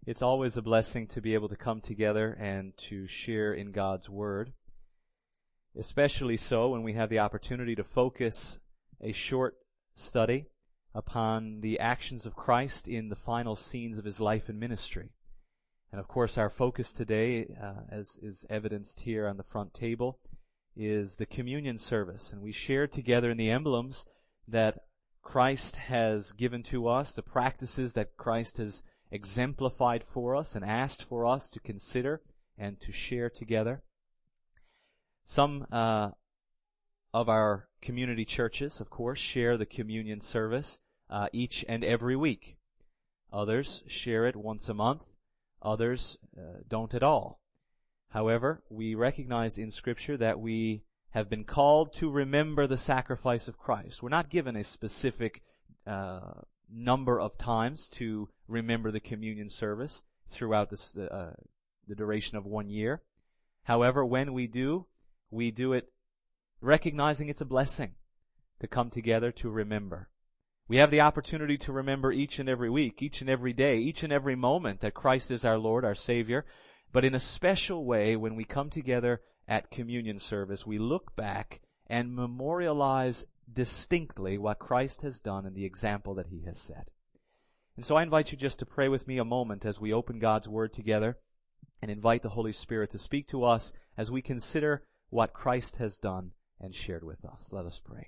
It's always a blessing to be able to come together and to share in God's Word, especially so when we have the opportunity to focus a short study upon the actions of Christ in the final scenes of His life and ministry. And of course our focus today, as is evidenced here on the front table, is the communion service. And we share together in the emblems that Christ has given to us, the practices that Christ has exemplified for us and asked for us to consider and to share together. Some of our community churches, of course, share the communion service each and every week. Others share it once a month. Others don't at all. However, we recognize in Scripture that we have been called to remember the sacrifice of Christ. We're not given a specific number of times to remember the communion service throughout the duration of 1 year. However, when we do it recognizing it's a blessing to come together to remember. We have the opportunity to remember each and every week, each and every day, each and every moment that Christ is our Lord, our Savior. But in a special way, when we come together at communion service, we look back and memorialize distinctly what Christ has done and the example that He has set. And so I invite you just to pray with me a moment as we open God's Word together and invite the Holy Spirit to speak to us as we consider what Christ has done and shared with us. Let us pray.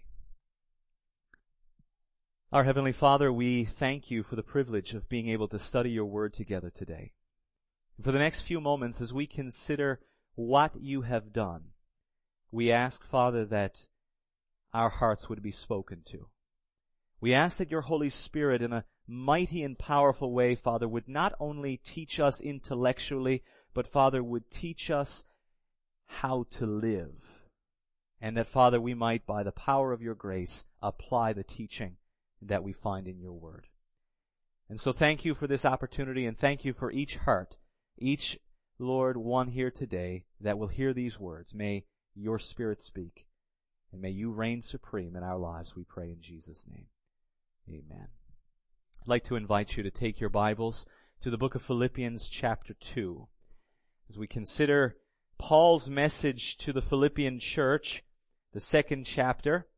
Our Heavenly Father, we thank You for the privilege of being able to study Your Word together today. And for the next few moments, as we consider what You have done, we ask, Father, that our hearts would be spoken to. We ask that Your Holy Spirit, in a mighty and powerful way, Father, would not only teach us intellectually, but, Father, would teach us how to live. And that, Father, we might, by the power of Your grace, apply the teaching that we find in Your Word. And so thank You for this opportunity, and thank You for each heart, each, Lord, one here today that will hear these words. May Your Spirit speak, and may You reign supreme in our lives, we pray in Jesus' name. Amen. I'd like to invite you to take your Bibles to the book of Philippians chapter 2. As we consider Paul's message to the Philippian church, the second chapter,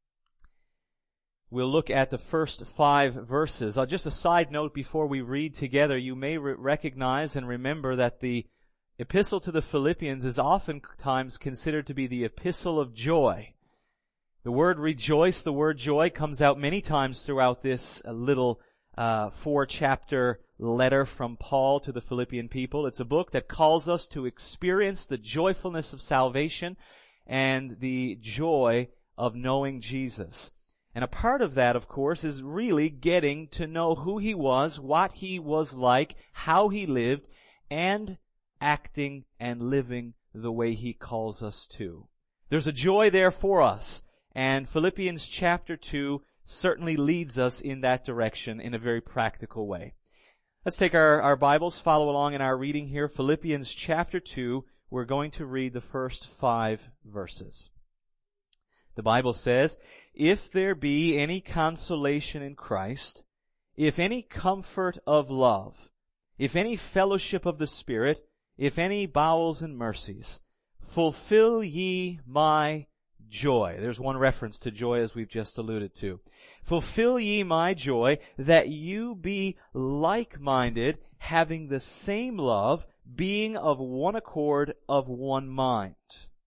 we'll look at the first 5 verses. Just a side note before we read together, you may recognize and remember that the epistle to the Philippians is oftentimes considered to be the epistle of joy. The word rejoice, the word joy, comes out many times throughout this little 4-chapter letter from Paul to the Philippian people. It's a book that calls us to experience the joyfulness of salvation and the joy of knowing Jesus. And a part of that, of course, is really getting to know who He was, what He was like, how He lived, and acting and living the way He calls us to. There's a joy there for us, and Philippians chapter 2 certainly leads us in that direction in a very practical way. Let's take our Bibles, follow along in our reading here. Philippians chapter 2, we're going to read the first 5 verses. The Bible says, "If there be any consolation in Christ, if any comfort of love, if any fellowship of the Spirit, if any bowels and mercies, fulfill ye my joy." There's one reference to joy as we've just alluded to. "Fulfill ye my joy, that you be like-minded, having the same love, being of one accord, of one mind."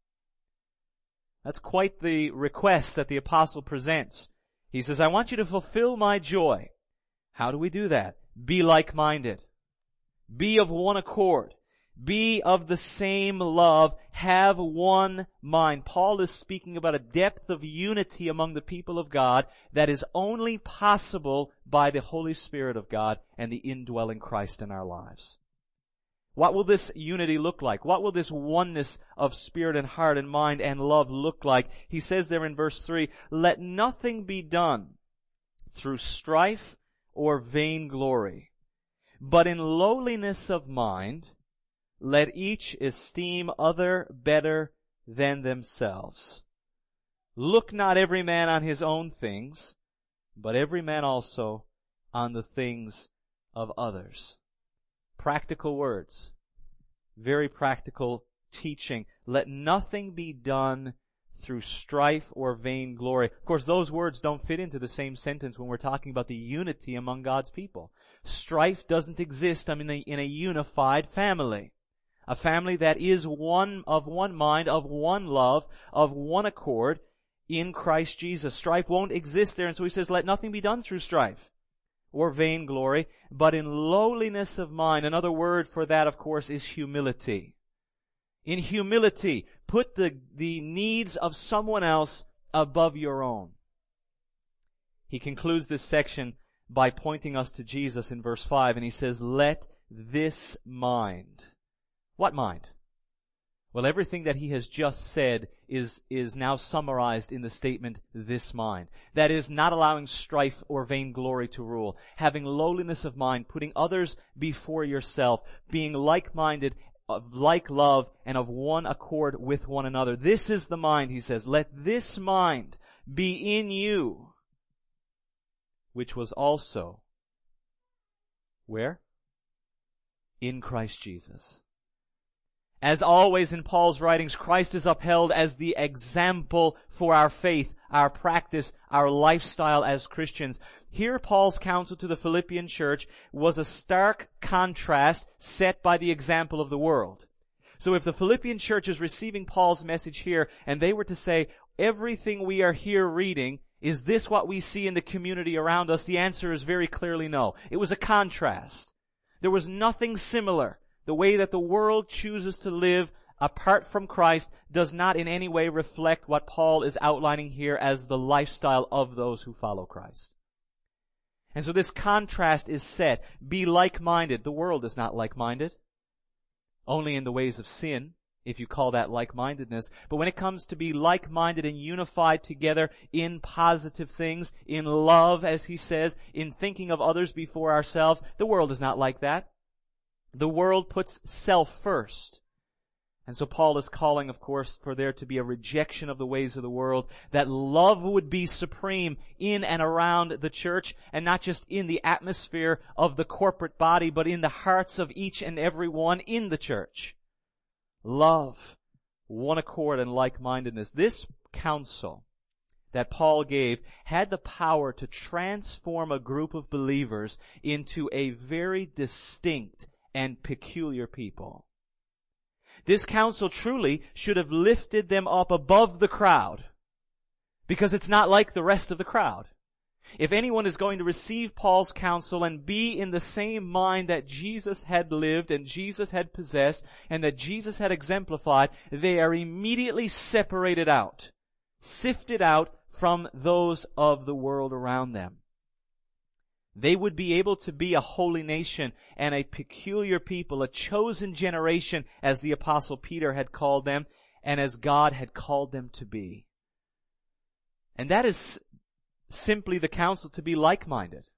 That's quite the request that the apostle presents. He says, I want you to fulfill my joy. How do we do that? Be like-minded. Be of one accord. Be of the same love. Have one mind. Paul is speaking about a depth of unity among the people of God that is only possible by the Holy Spirit of God and the indwelling Christ in our lives. What will this unity look like? What will this oneness of spirit and heart and mind and love look like? He says there in verse 3, "Let nothing be done through strife or vainglory, but in lowliness of mind, let each esteem other better than themselves. Look not every man on his own things, but every man also on the things of others." practical words. Very practical teaching. Let nothing be done through strife or vainglory. Of course, those words don't fit into the same sentence when we're talking about the unity among God's people. Strife doesn't exist in a unified family. A family that is one of one mind, of one love, of one accord in Christ Jesus. Strife won't exist there, and so he says, let nothing be done through strife or vainglory, but in lowliness of mind. Another word for that, of course, is humility. In humility, put the needs of someone else above your own. He concludes this section by pointing us to Jesus in verse 5, and he says, let this mind. What mind? Well, everything that he has just said is now summarized in the statement, this mind. That is, not allowing strife or vainglory to rule, having lowliness of mind, putting others before yourself, being like-minded, of like love, and of one accord with one another. This is the mind, he says. Let this mind be in you, which was also, where? In Christ Jesus. As always in Paul's writings, Christ is upheld as the example for our faith, our practice, our lifestyle as Christians. Here, Paul's counsel to the Philippian church was a stark contrast set by the example of the world. So if the Philippian church is receiving Paul's message here, and they were to say, everything we are here reading, is this what we see in the community around us? The answer is very clearly no. It was a contrast. There was nothing similar. The way that the world chooses to live apart from Christ does not in any way reflect what Paul is outlining here as the lifestyle of those who follow Christ. And so this contrast is set. Be like-minded. The world is not like-minded. Only in the ways of sin, if you call that like-mindedness. But when it comes to be like-minded and unified together in positive things, in love, as he says, in thinking of others before ourselves, the world is not like that. The world puts self first. And so Paul is calling, of course, for there to be a rejection of the ways of the world, that love would be supreme in and around the church, and not just in the atmosphere of the corporate body, but in the hearts of each and every one in the church. Love, one accord, and like-mindedness. This counsel that Paul gave had the power to transform a group of believers into a very distinct and peculiar people. This counsel truly should have lifted them up above the crowd, because it's not like the rest of the crowd. If anyone is going to receive Paul's counsel and be in the same mind that Jesus had lived and Jesus had possessed and that Jesus had exemplified, they are immediately separated out, sifted out from those of the world around them. They would be able to be a holy nation and a peculiar people, a chosen generation, as the Apostle Peter had called them, and as God had called them to be. And that is simply the counsel to be like-minded,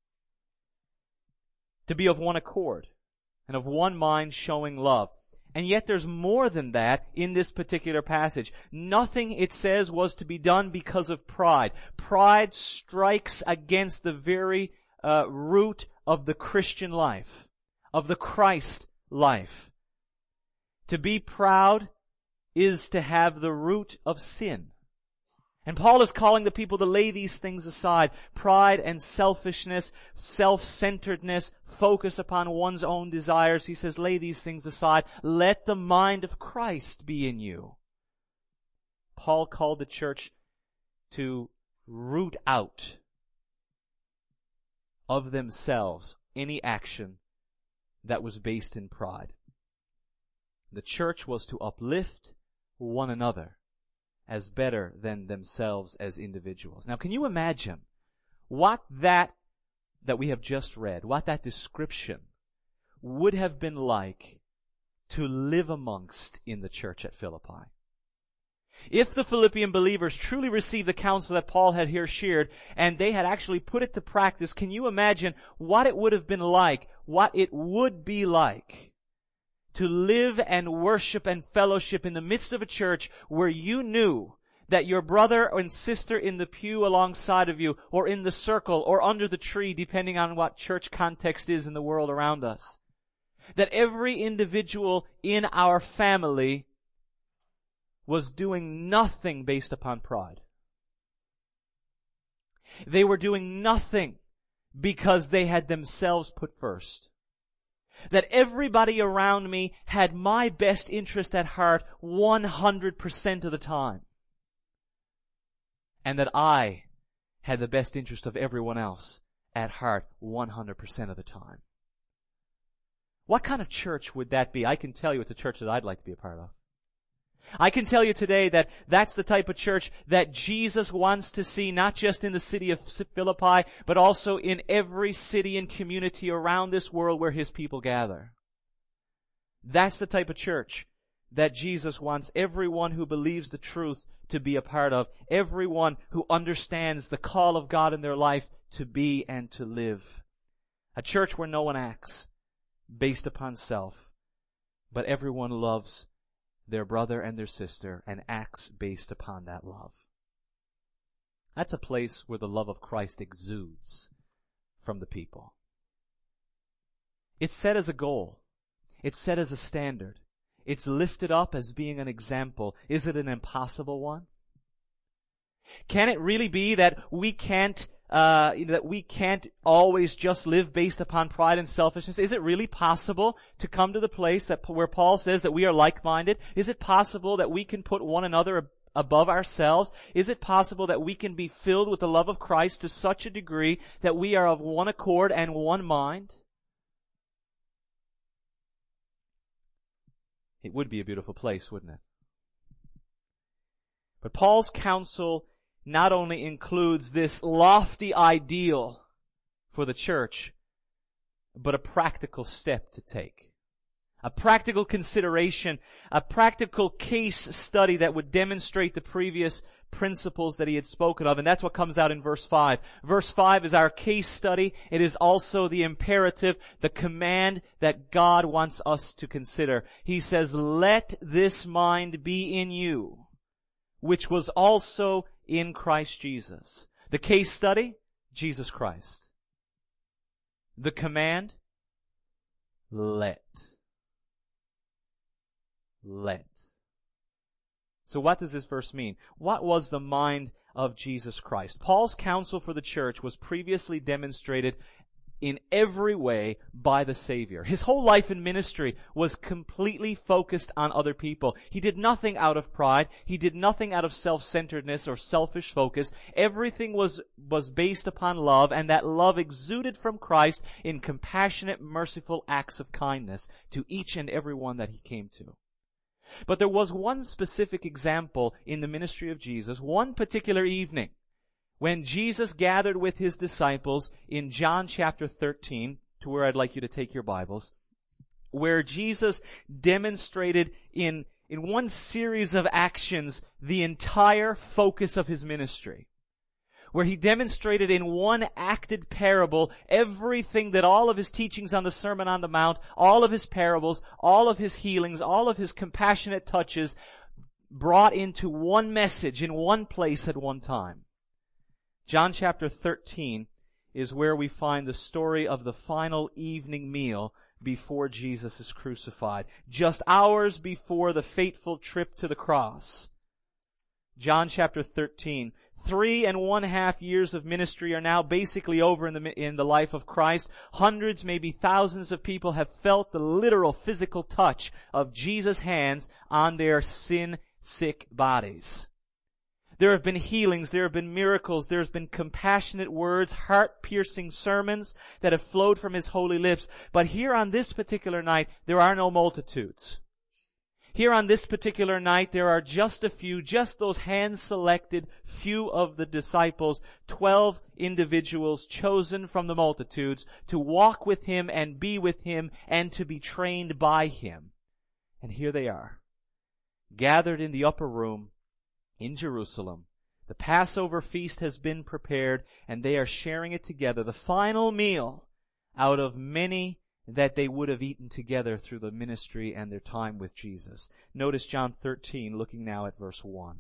to be of one accord, and of one mind, showing love. And yet there's more than that in this particular passage. Nothing, it says, was to be done because of pride. Pride strikes against the very root of the Christian life, of the Christ life. To be proud is to have the root of sin. And Paul is calling the people to lay these things aside. Pride and selfishness, self-centeredness, focus upon one's own desires. He says, lay these things aside. Let the mind of Christ be in you. Paul called the church to root out of themselves any action that was based in pride. The church was to uplift one another as better than themselves as individuals. Now, can you imagine what that we have just read, what that description would have been like to live amongst in the church at Philippi? If the Philippian believers truly received the counsel that Paul had here shared, and they had actually put it to practice, can you imagine what it would have been like, what it would be like to live and worship and fellowship in the midst of a church where you knew that your brother and sister in the pew alongside of you, or in the circle, or under the tree, depending on what church context is in the world around us, That every individual in our family was doing nothing based upon pride. They were doing nothing because they had themselves put first. That everybody around me had my best interest at heart 100% of the time. And that I had the best interest of everyone else at heart 100% of the time. What kind of church would that be? I can tell you it's a church that I'd like to be a part of. I can tell you today that that's the type of church that Jesus wants to see, not just in the city of Philippi, but also in every city and community around this world where His people gather. That's the type of church that Jesus wants everyone who believes the truth to be a part of, everyone who understands the call of God in their life to be and to live. A church where no one acts based upon self, but everyone loves their brother and their sister and acts based upon that love. That's a place where the love of Christ exudes from the people. It's set as a goal. It's set as a standard. It's lifted up as being an example. Is it an impossible one? Can it really be that we can't always just live based upon pride and selfishness? Is it really possible to come to the place where Paul says that we are like-minded? Is it possible that we can put one another above ourselves? Is it possible that we can be filled with the love of Christ to such a degree that we are of one accord and one mind? It would be a beautiful place, wouldn't it? But Paul's counsel not only includes this lofty ideal for the church, but a practical step to take. A practical consideration, a practical case study that would demonstrate the previous principles that he had spoken of. And that's what comes out in verse 5. Verse 5 is our case study. It is also the imperative, the command that God wants us to consider. He says, "Let this mind be in you, which was also in Christ Jesus." The case study, Jesus Christ. The command, let. So what does this verse mean? What was the mind of Jesus Christ? Paul's counsel for the church was previously demonstrated in every way by the Savior. His whole life and ministry was completely focused on other people. He did nothing out of pride. He did nothing out of self-centeredness or selfish focus. Everything was based upon love, and that love exuded from Christ in compassionate, merciful acts of kindness to each and every one that He came to. But there was one specific example in the ministry of Jesus, one particular evening, when Jesus gathered with His disciples in John chapter 13, to where I'd like you to take your Bibles, where Jesus demonstrated in one series of actions the entire focus of His ministry. Where He demonstrated in one acted parable everything that all of His teachings on the Sermon on the Mount, all of His parables, all of His healings, all of His compassionate touches brought into one message in one place at one time. John chapter 13 is where we find the story of the final evening meal before Jesus is crucified, just hours before the fateful trip to the cross. John chapter 13. 3.5 years of ministry are now basically over in the life of Christ. Hundreds, maybe thousands of people have felt the literal physical touch of Jesus' hands on their sin-sick bodies. There have been healings, there have been miracles, there has been compassionate words, heart-piercing sermons that have flowed from His holy lips. But here on this particular night, there are no multitudes. Here on this particular night, there are just a few, just those hand-selected few of the disciples, 12 individuals chosen from the multitudes to walk with Him and be with Him and to be trained by Him. And here they are, gathered in the upper room in Jerusalem. The Passover feast has been prepared, and they are sharing it together, the final meal out of many that they would have eaten together through the ministry and their time with Jesus. Notice John 13, looking now at verse 1.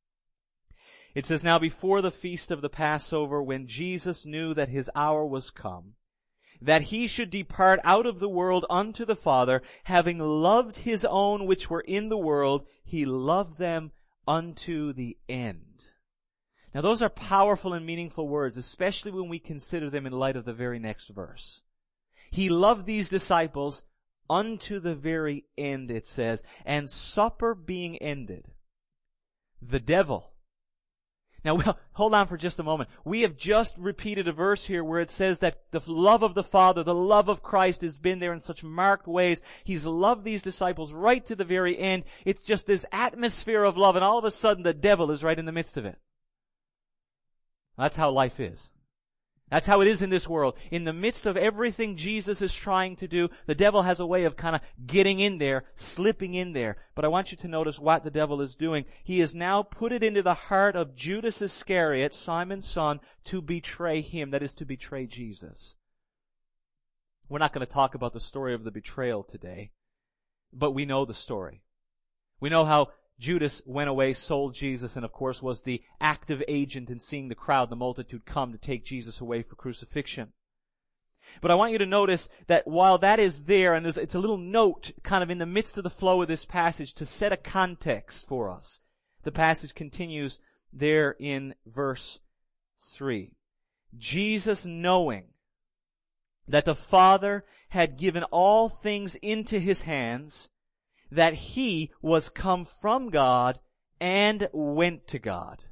It says, "Now before the feast of the Passover, when Jesus knew that His hour was come, that he should depart out of the world unto the Father, having loved his own which were in the world, he loved them unto the end. Now those are powerful and meaningful words, especially when we consider them in light of the very next verse. He loved these disciples unto the very end, it says. And supper being ended, the devil. Now, hold on for just a moment. We have just repeated a verse here where it says that the love of the Father, the love of Christ has been there in such marked ways. He's loved these disciples right to the very end. It's just this atmosphere of love, and all of a sudden the devil is right in the midst of it. That's how life is. That's how it is in this world. In the midst of everything Jesus is trying to do, the devil has a way of kind of getting in there, slipping in there. But I want you to notice what the devil is doing. He has now put it into the heart of Judas Iscariot, Simon's son, to betray him. That is, to betray Jesus. We're not going to talk about the story of the betrayal today, but we know the story. We know how Judas went away, sold Jesus, and of course was the active agent in seeing the crowd, the multitude come to take Jesus away for crucifixion. But I want you to notice that while that is there, and it's a little note kind of in the midst of the flow of this passage to set a context for us. The passage continues there in verse 3. Jesus, knowing that the Father had given all things into his hands, that he was come from God and went to God.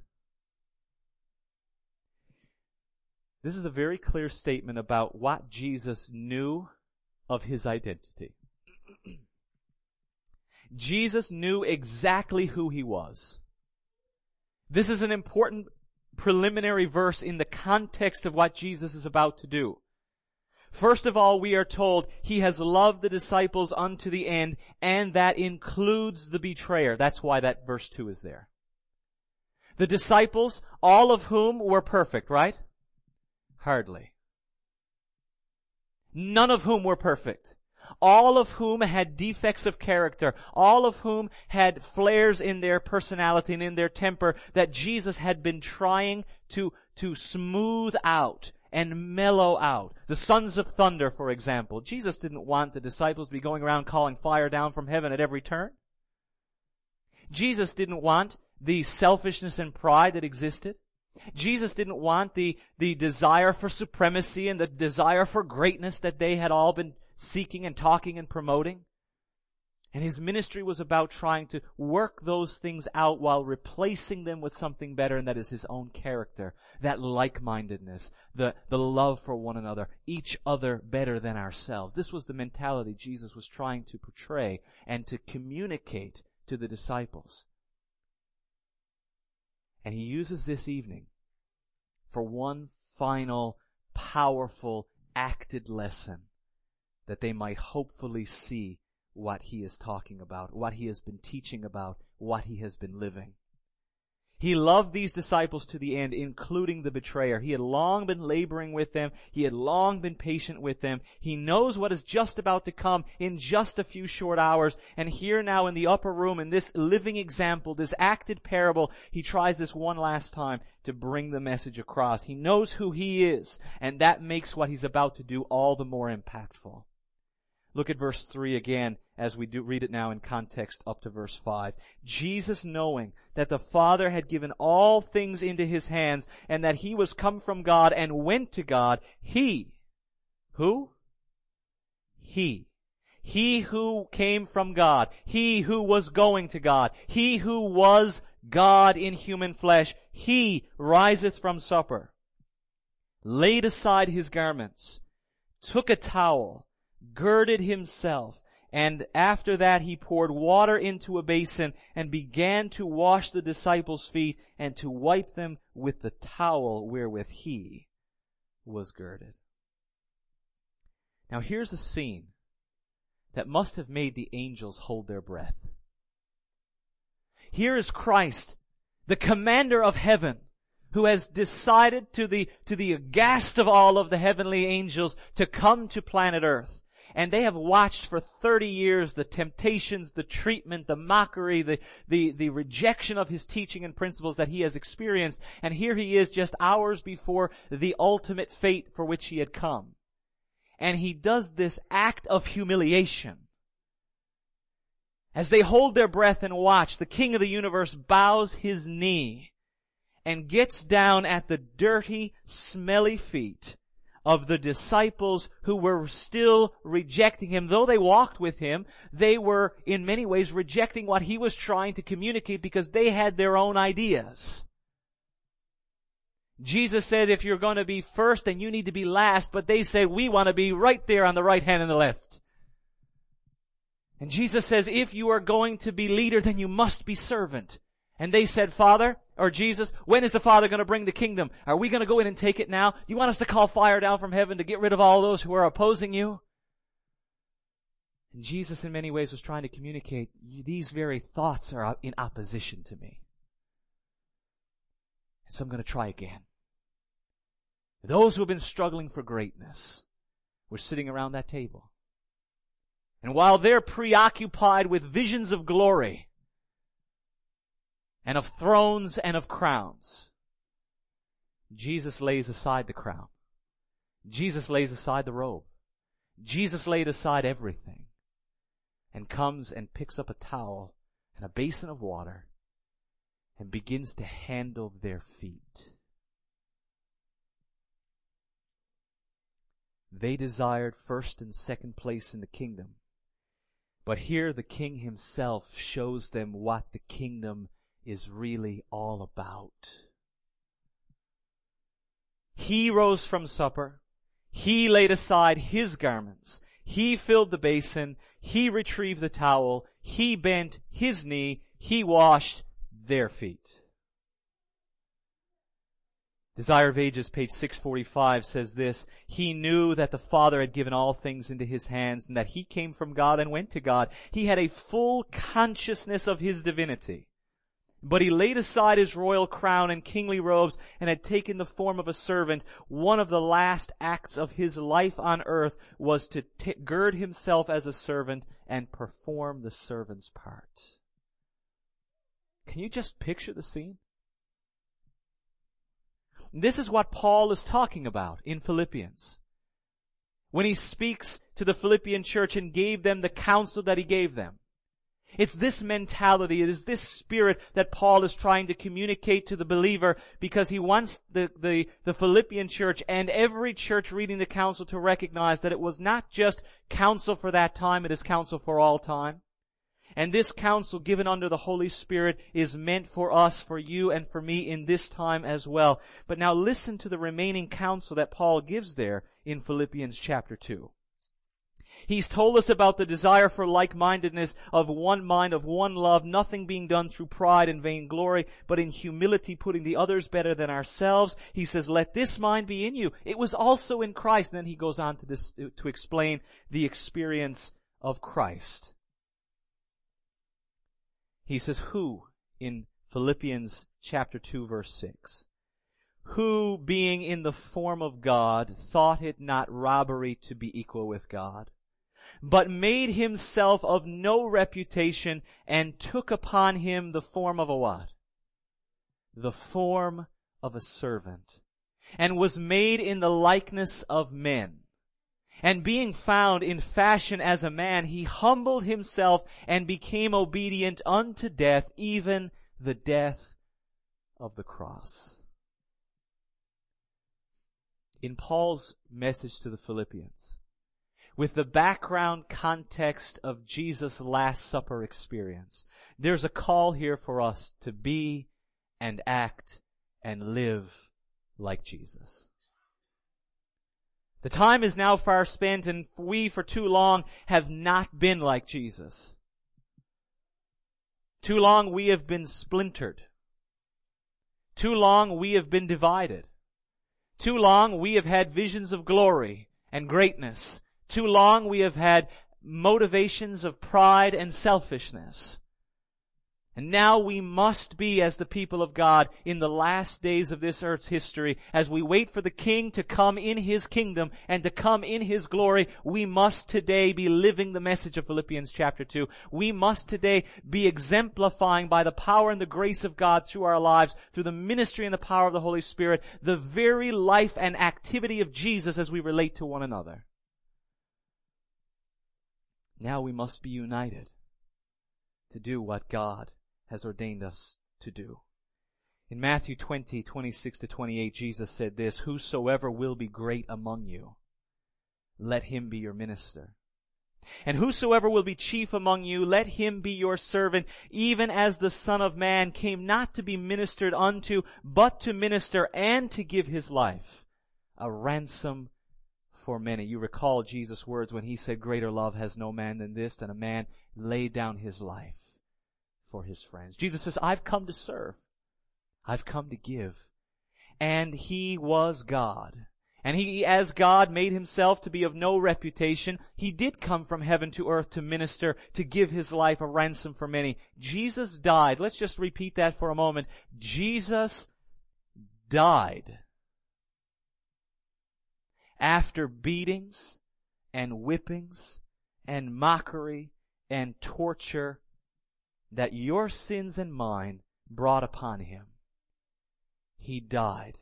This is a very clear statement about what Jesus knew of his identity. Jesus knew exactly who he was. This is an important preliminary verse in the context of what Jesus is about to do. First of all, we are told he has loved the disciples unto the end, and that includes the betrayer. That's why that verse 2 is there. The disciples, all of whom were perfect, right? Hardly. None of whom were perfect. All of whom had defects of character. All of whom had flares in their personality and in their temper that Jesus had been trying to smooth out and mellow out. The sons of thunder, for example. Jesus didn't want the disciples to be going around calling fire down from heaven at every turn. Jesus didn't want the selfishness and pride that existed. Jesus didn't want the desire for supremacy and the desire for greatness that they had all been seeking and talking and promoting. And his ministry was about trying to work those things out while replacing them with something better, and that is his own character, that like-mindedness, the love for one another, each other better than ourselves. This was the mentality Jesus was trying to portray and to communicate to the disciples. And he uses this evening for one final, powerful, acted lesson that they might hopefully see what he is talking about, what he has been teaching about, what he has been living. He loved these disciples to the end, including the betrayer. He had long been laboring with them. He had long been patient with them. He knows what is just about to come in just a few short hours. And here now in the upper room, in this living example, this acted parable, he tries this one last time to bring the message across. He knows who he is, and that makes what he's about to do all the more impactful. Look at verse 3 again as we do read it now in context up to verse 5. Jesus, knowing that the Father had given all things into his hands and that he was come from God and went to God, he, who? He who came from God, he who was going to God, he who was God in human flesh, he riseth from supper, laid aside his garments, took a towel, girded himself, and after that he poured water into a basin and began to wash the disciples' feet and to wipe them with the towel wherewith he was girded. Now here's a scene that must have made the angels hold their breath. Here is Christ, the commander of heaven, who has decided to the aghast of all of the heavenly angels to come to planet Earth. And they have watched for 30 years the temptations, the treatment, the mockery, the rejection of his teaching and principles that he has experienced. And here he is just hours before the ultimate fate for which he had come. and he does this act of humiliation. As they hold their breath and watch, the King of the universe bows his knee and gets down at the dirty, smelly feet of the disciples who were still rejecting him. Though they walked with him, they were in many ways rejecting what he was trying to communicate because they had their own ideas. Jesus said, if you're going to be first, then you need to be last. But they said, we want to be right there on the right hand and the left. And Jesus says, if you are going to be leader, then you must be servant. And they said, Father, or Jesus, when is the Father going to bring the kingdom? Are we going to go in and take it now? Do you want us to call fire down from heaven to get rid of all those who are opposing you? And Jesus in many ways was trying to communicate, these very thoughts are in opposition to me. And so I'm going to try again. Those who have been struggling for greatness were sitting around that table. And while they're preoccupied with visions of glory and of thrones and of crowns, Jesus lays aside the crown. Jesus lays aside the robe. Jesus laid aside everything and comes and picks up a towel and a basin of water and begins to handle their feet. They desired first and second place in the kingdom. But here the king himself shows them what the kingdom is really all about. He rose from supper. He laid aside his garments. He filled the basin. He retrieved the towel. He bent his knee. He washed their feet. Desire of Ages, page 645, says this: he knew that the Father had given all things into his hands and that he came from God and went to God. He had a full consciousness of his divinity. But he laid aside his royal crown and kingly robes and had taken the form of a servant. One of the last acts of his life on earth was to gird himself as a servant and perform the servant's part. Can you just picture the scene? This is what Paul is talking about in Philippians. When he speaks to the Philippian church and gave them the counsel that he gave them. It's this mentality, it is this spirit that Paul is trying to communicate to the believer, because he wants the Philippian church and every church reading the counsel to recognize that it was not just counsel for that time, it is counsel for all time. And this counsel given under the Holy Spirit is meant for us, for you and for me in this time as well. But now listen to the remaining counsel that Paul gives there in Philippians chapter 2. He's told us about the desire for like-mindedness, of one mind, of one love, nothing being done through pride and vainglory, but in humility putting the others better than ourselves. He says, let this mind be in you. It was also in Christ. And then he goes on to explain the experience of Christ. He says, who, in Philippians chapter 2, verse 6, who, being in the form of God, thought it not robbery to be equal with God, but made himself of no reputation, and took upon him the form of a what? The form of a servant, and was made in the likeness of men. And being found in fashion as a man, he humbled himself and became obedient unto death, even the death of the cross. In Paul's message to the Philippians, with the background context of Jesus' Last Supper experience, there's a call here for us to be and act and live like Jesus. The time is now far spent, and we for too long have not been like Jesus. Too long we have been splintered. Too long we have been divided. Too long we have had visions of glory and greatness. Too long we have had motivations of pride and selfishness. And now we must be, as the people of God, in the last days of this earth's history, as we wait for the King to come in His kingdom and to come in His glory, we must today be living the message of Philippians chapter 2. We must today be exemplifying by the power and the grace of God through our lives, through the ministry and the power of the Holy Spirit, the very life and activity of Jesus as we relate to one another. Now we must be united to do what God has ordained us to do. In Matthew 20:26-28, Jesus said this, "Whosoever will be great among you, let him be your minister. And whosoever will be chief among you, let him be your servant, even as the Son of Man came not to be ministered unto, but to minister and to give his life a ransom for many." You recall Jesus' words when he said, "Greater love has no man than this, than a man lay down his life for his friends." Jesus says, I've come to serve. I've come to give. And he was God. And he, as God, made himself to be of no reputation. He did come from heaven to earth to minister, to give his life a ransom for many. Jesus died. Let's just repeat that for a moment. Jesus died after beatings and whippings and mockery and torture that your sins and mine brought upon him. He died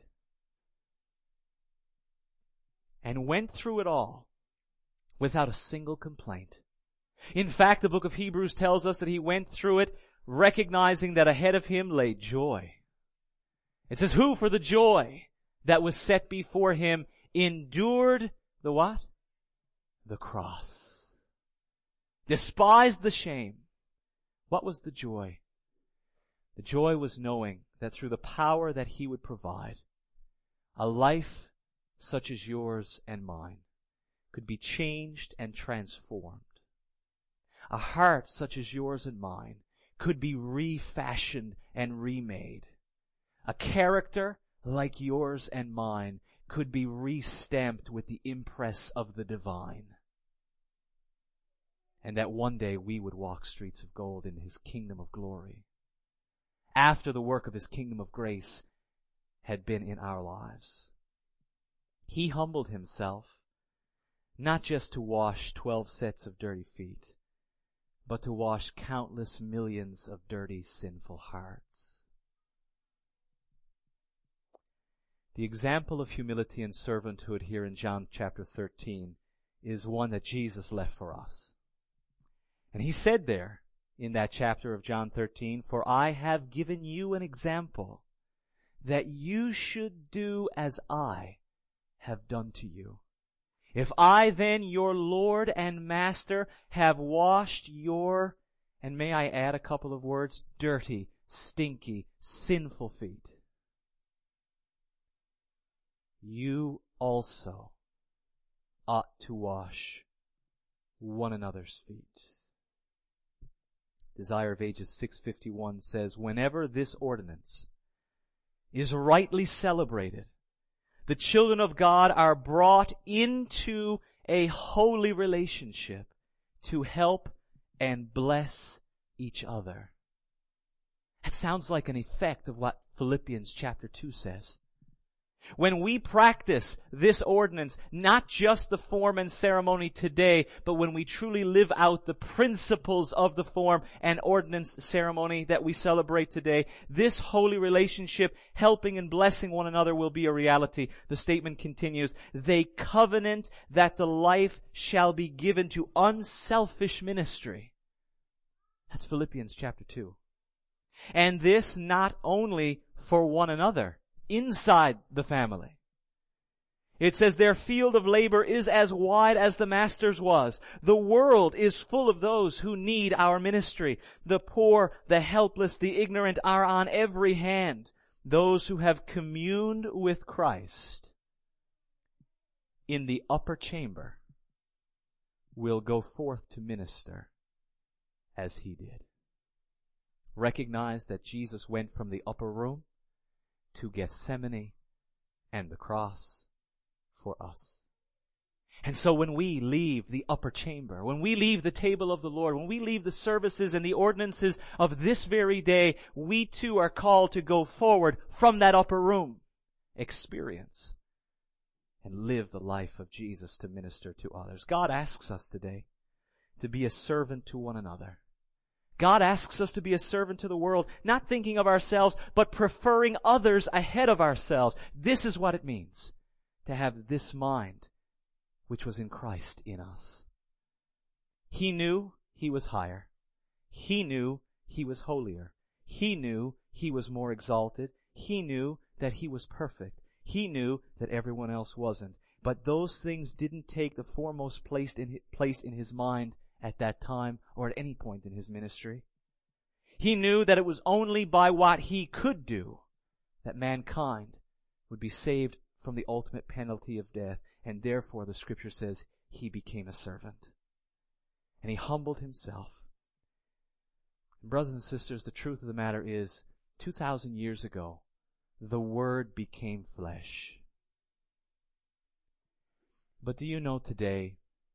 and went through it all without a single complaint. In fact, the book of Hebrews tells us that he went through it recognizing that ahead of him lay joy. It says, who for the joy that was set before him endured the what? The cross. Despised the shame. What was the joy? The joy was knowing that through the power that he would provide, a life such as yours and mine could be changed and transformed. A heart such as yours and mine could be refashioned and remade. A character like yours and mine could be restamped with the impress of the divine. And that one day we would walk streets of gold in his kingdom of glory, after the work of his kingdom of grace had been in our lives. He humbled himself, not just to wash 12 sets of dirty feet, but to wash countless millions of dirty, sinful hearts. The example of humility and servanthood here in John chapter 13 is one that Jesus left for us. And he said there in that chapter of John 13, "For I have given you an example that you should do as I have done to you. If I then, your Lord and Master, have washed your," and may I add a couple of words, dirty, stinky, sinful feet, "you also ought to wash one another's feet." Desire of Ages 651 says, "Whenever this ordinance is rightly celebrated, the children of God are brought into a holy relationship to help and bless each other." That sounds like an effect of what Philippians chapter 2 says. When we practice this ordinance, not just the form and ceremony today, but when we truly live out the principles of the form and ordinance ceremony that we celebrate today, this holy relationship, helping and blessing one another, will be a reality. The statement continues, "They covenant that the life shall be given to unselfish ministry." That's Philippians chapter 2. And this not only for one another, inside the family. It says their field of labor is as wide as the Master's was. The world is full of those who need our ministry. The poor, the helpless, the ignorant are on every hand. Those who have communed with Christ in the upper chamber will go forth to minister as he did. Recognize that Jesus went from the upper room to Gethsemane and the cross for us. And so when we leave the upper chamber, when we leave the table of the Lord, when we leave the services and the ordinances of this very day, we too are called to go forward from that upper room, experience, and live the life of Jesus to minister to others. God asks us today to be a servant to one another. God asks us to be a servant to the world, not thinking of ourselves, but preferring others ahead of ourselves. This is what it means to have this mind, which was in Christ in us. He knew he was higher. He knew he was holier. He knew he was more exalted. He knew that he was perfect. He knew that everyone else wasn't. But those things didn't take the foremost place in his mind at that time or at any point in his ministry. He knew that it was only by what he could do that mankind would be saved from the ultimate penalty of death. And therefore, the Scripture says, he became a servant. And he humbled himself. Brothers and sisters, the truth of the matter is, 2,000 years ago, the Word became flesh. But do you know today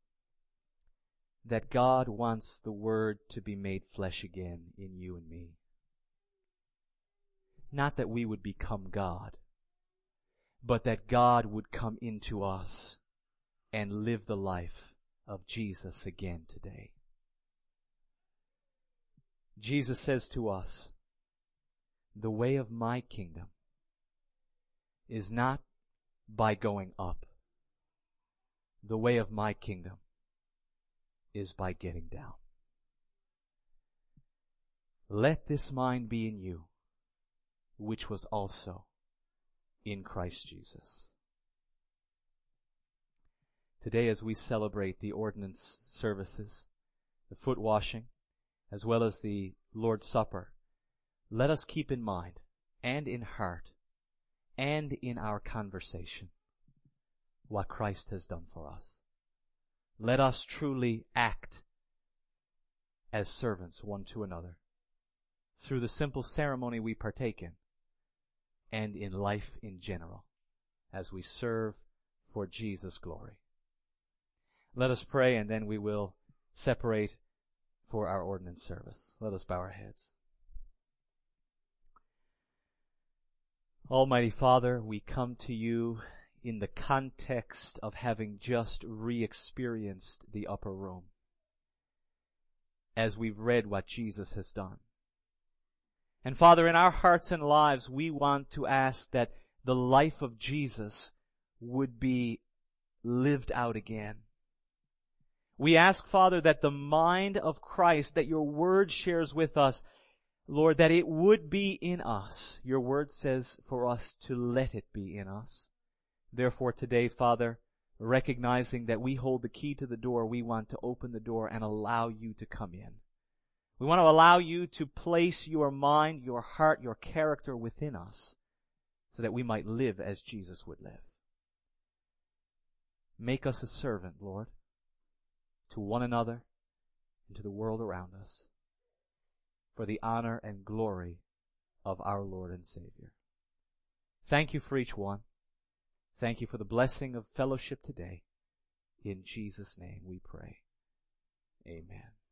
that God wants the Word to be made flesh again in you and me? Not that we would become God, but that God would come into us and live the life of Jesus again today. Jesus says to us, the way of my kingdom is not by going up. The way of my kingdom is by getting down. Let this mind be in you, which was also in Christ Jesus. Today, as we celebrate the ordinance services, the foot washing, as well as the Lord's Supper, let us keep in mind and in heart and in our conversation what Christ has done for us. Let us truly act as servants one to another through the simple ceremony we partake in and in life in general as we serve for Jesus' glory. Let us pray, and then we will separate for our ordinance service. Let us bow our heads. Almighty Father, we come to you in the context of having just re-experienced the upper room, as we've read what Jesus has done. And Father, in our hearts and lives, we want to ask that the life of Jesus would be lived out again. We ask, Father, that the mind of Christ, that your word shares with us, Lord, that it would be in us. Your word says for us to let it be in us. Therefore today, Father, recognizing that we hold the key to the door, we want to open the door and allow you to come in. We want to allow you to place your mind, your heart, your character within us so that we might live as Jesus would live. Make us a servant, Lord, to one another and to the world around us for the honor and glory of our Lord and Savior. Thank you for each one. Thank you for the blessing of fellowship today. In Jesus' name we pray. Amen.